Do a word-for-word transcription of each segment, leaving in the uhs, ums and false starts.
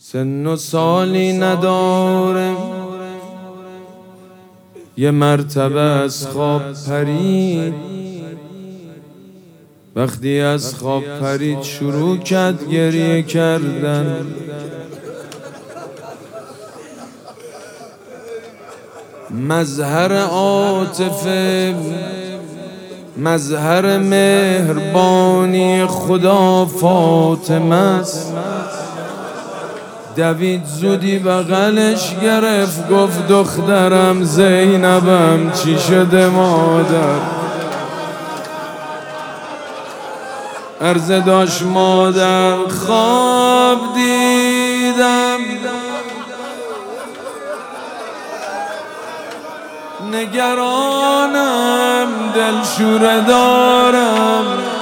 سن و سالی نداره، یه مرتبه از خواب پرید. وقتی از خواب پرید شروع کرد گریه کردن. مظهر عاطفه، مظهر مهربانی خدا فاطمه است. دوید زودی بغلش گرفت، گفت دخترم زینبم چی شده مادر؟ عرضه داشت مادر خواب دیدم، نگرانم دلشوره دارم.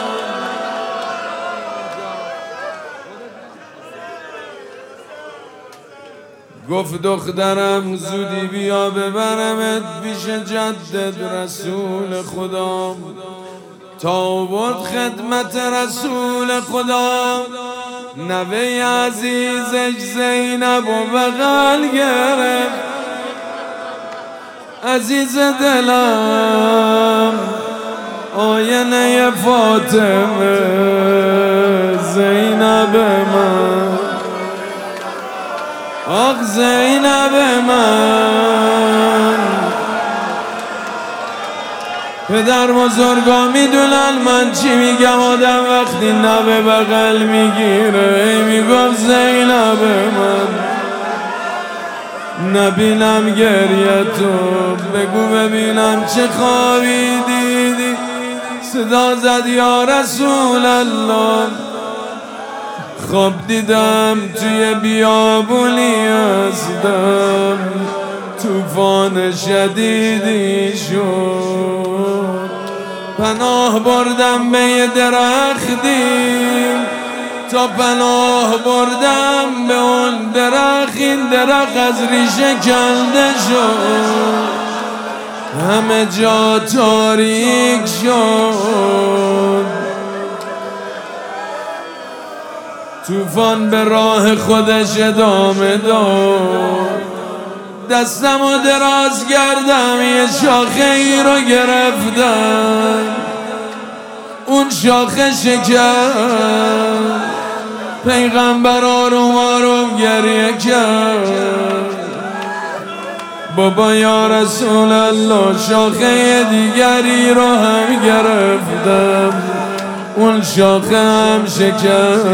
گفت دخترم زودی بیا ببرمت پیش جدت رسول خدا. تا برد خدمت رسول خدا، نوه عزیزش زینب و بغل گرفت. عزیز دلم آینه فاطمه زینب من، آخ زینب من. پدر بزرگا میدونن من چی میگم. آدم وقتی نوه بغل میگیره میگم زینب من، نبینم گریه تو، بگو ببینم چه خوابی دیدی. صدا زد یا رسول الله، خواب دیدم توی بیابونی هستم، طوفان شدیدی شد. پناه بردم به یه درختی، تا پناه بردم به اون درخت، این درخت از ریشه کنده شد، همه جا تاریک شد. طوفان به راه خودش ادامه داد. دستم و دراز کردم یه شاخه ای رو گرفتم، اون شاخه شکست. پیغمبر آروم آروم گریه کرد، بابا یا رسول الله شاخه دیگری رو هم گرفتم، اون شاخه هم شکست.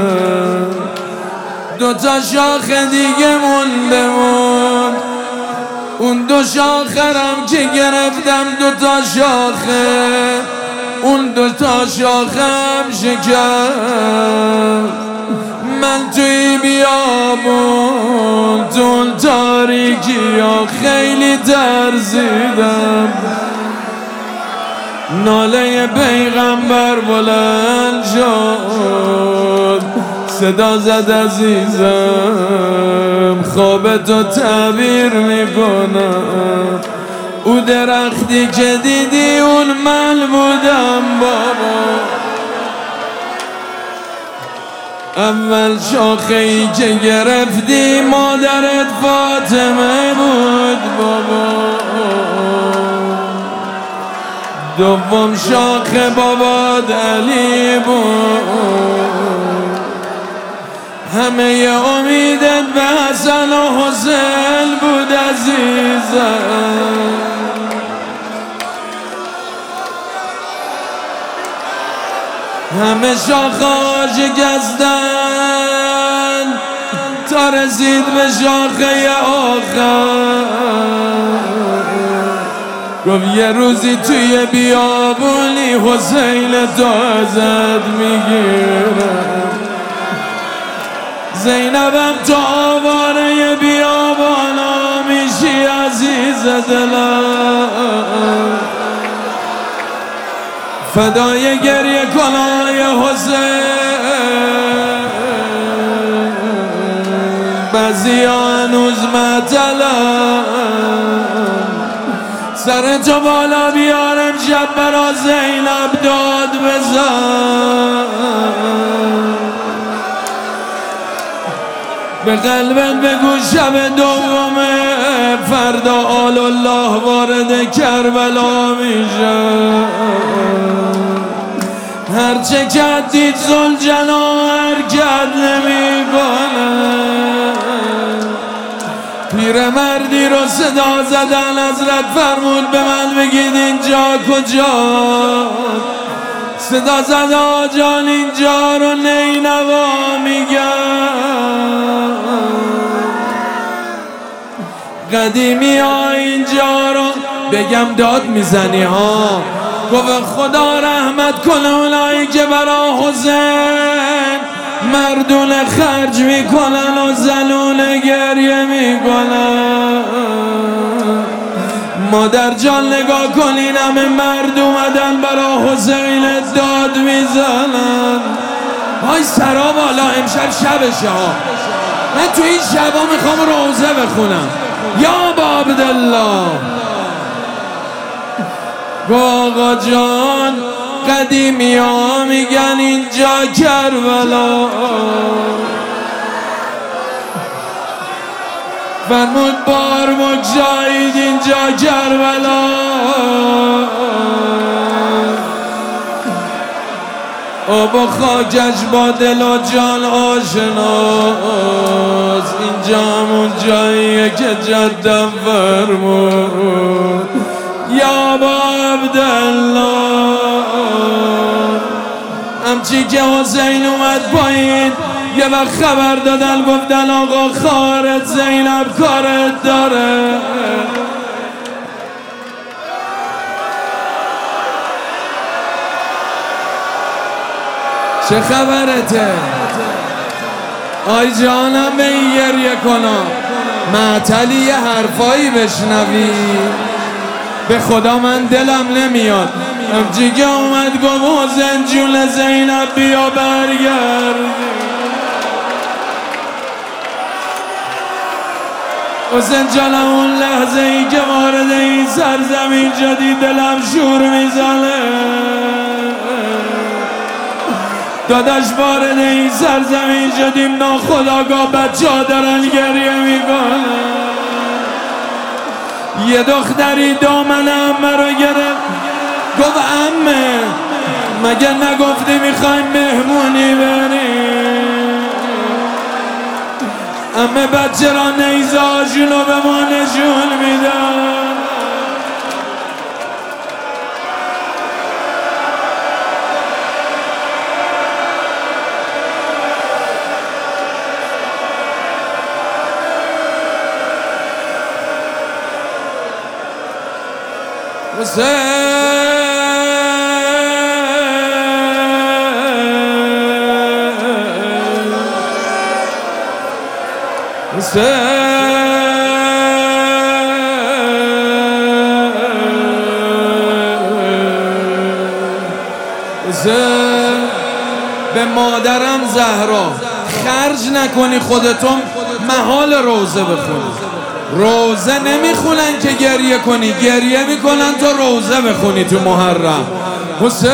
دو تا شاخه دیگه مونده موند، اون دو شاخرم که گرفتم دو تا شاخه، اون دو تا شاخه هم شکست. من توی بیابون تو تاریکی ها خیلی ترسیدم. ناله پیغمبر بلند شد، صدا زد عزیزم خواب تو تعبیر میکنم. او درختی که دیدی اون من بودم بابا. اول شاخه ای که گرفتی مادرت فاطمه بود بابا. دوم شاخه بابات علی بود. همه امیدت به حسن و حسین بود عزیزم. همه شاخه‌ها شکستن تا رسید به شاخه آخر. گفت یه روزی توی بیابونی حسین تو ازت میگیرم. زینبم تو آواره بیابانا میشی عزیز دلم. فدای گریه کنای حسین، بعضی هنوز معطلم. سر تو بالا بیارم شب برا زینب داد بزن. به قلبت بگو شب دومه فردا آل الله وارد کربلا میشه. هرچه کردید ذوالجلال حرکت نمیکنه. پیرمردی رو صدا زدن، حضرت فرمود به من بگید اینجا کجا. صدا زد آجان اینجا رو نینوا میگن. قدیمی ها اینجا رو بگم داد میزنی ها. گفت خدا رحمت کنه اونایی که برا حسین مردون خرج میکنن و زنون گریه میکنن. مادر جان نگاه کنین همه مرد اومدن برا حسین داد میزنن. های سرا بالا امشب شبشه ها. من تو این شبا میخوام روزه بخونم. یا با عبدالله آقا جان قدیمی ها میگن اینجا کربلا. فرمود بار مجاهد اینجا کربلا. آبا خاکش با دل و جان آشناس. اینجا همون جاییه که جدم فرمود یا با عبدالله. همچی که حسین اومد پایین یه وقت خبر دادن گفتن آقا خارت زینب کارت داره. چه خبرته؟ آی جانم به این گریه کنم معطلی یه حرفایی بشنوی. به خدا من دلم نمیاد. همچی که اومد گفت حسین جون زینب بیا برگرد. حسین جانم اون لحظه ای که وارد این سرزمین شدی دلم شور میزنه. داداش وارد این سرزمین شدیم ناخداگاه بچه ها دارن گریه میکنن. یه دختری دامن عمه رو گرفت گفت عمه مگه نگفتی میخوایم مهمونی بریم؟ عمه بچه را نیزه هاشونو به ما نشون میدن. حسین حسین حسین به مادرم زهرا خرج نکنی خودتون محال روزه بخونی. روزه نمیخونن که گریه کنی، گریه میکنن تا روزه بخونی تو محرم. حسین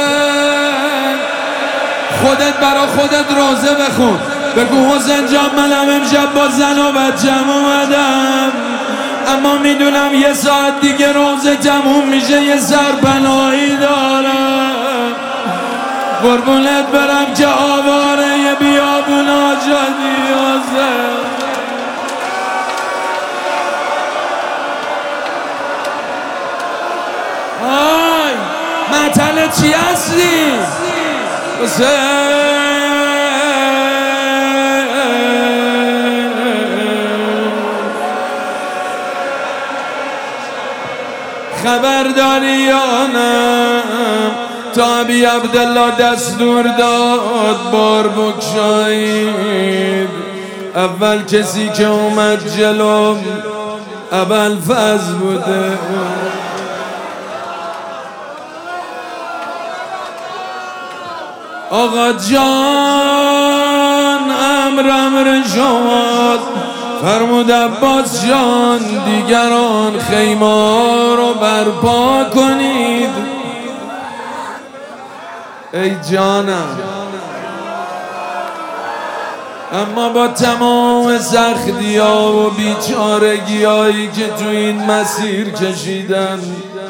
خودت برا خودت روزه بخون. بگو حسین جان منم امشب با زن و بچم اومدم اما میدونم یه ساعت دیگه روزه تموم میشه یه سرپناهی دارم. قربونت برم که آواره یه بیابون آجادی حسین. آی معطل چی هستی؟ حسین خبرداری یا نه تا ابی عبدالله دستور داد بار بگشایید. اول کسی که اومد جلو ابوالفضل بوده. آقا جان امر امر شما فرمود عباس جان دیگران خیمه رو برپا کنید. ای جانم اما با تمام سختی ها و بیچارگی هایی که تو این مسیر کشیدن،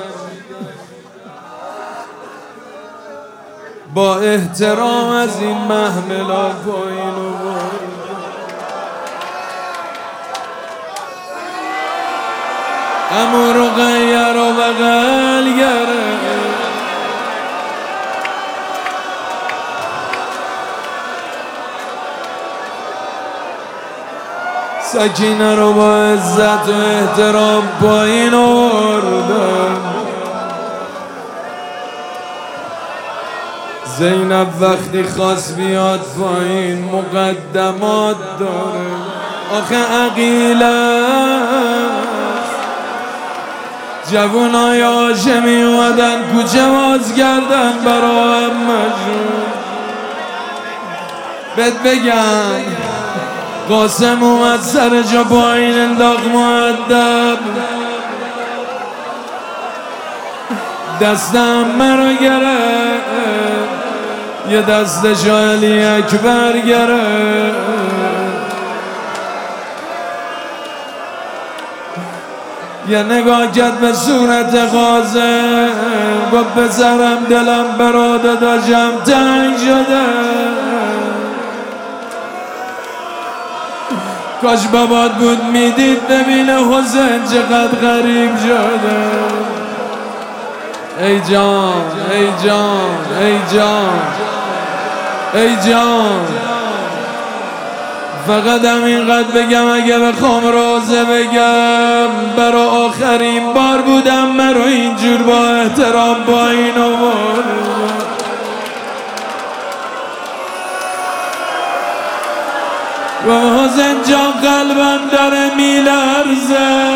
با احترام از این محملا پایین و امو رقیه رو بغل گره، سکینه رو با عزت و احترام پایین آوردن. زینب وقتی خواست بیاد پایین مقدمات داره، آخه عقیله جوانای هاشمی اومدن کوچه باز کردن برا همشون. بهت بگم قاسم اومد سر جا پایین انداخت مؤدب، دستم مرا گرفت، یه دستش علی اکبر گرفت، یه نگاه کرد به صورت قاسم، گفت پسرم دلم برا داداشم تنگ شده، کاش بابات بود میدید ببینه حسین چقدر غریب شده. ای جان ای جان ای جان ای جان، فقط همینقدر بگم اگه بخوام روزه بگم، برا آخرین بار بودم مرا اینجور با احترام پایین آورد. و حسین جان قلبم داره میلرزه،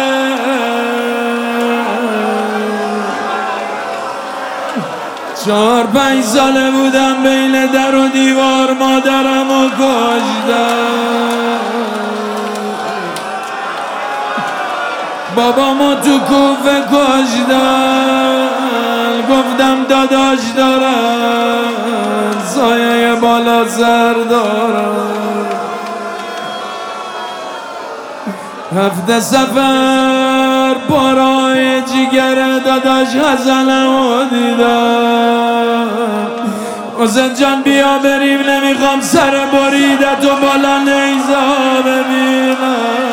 چهار پنج ساله بودم بین در و دیوار مادرم و کشتم، بابامو تو کوفه کشتم، گفتم داداش دارم سایه بالا سر دارم، هفته سفر پارای جگر داداش حسنمو دیدم. حسین جان بیا بریم، نمیخوام سر بریدت و بالا نیزا ببینم.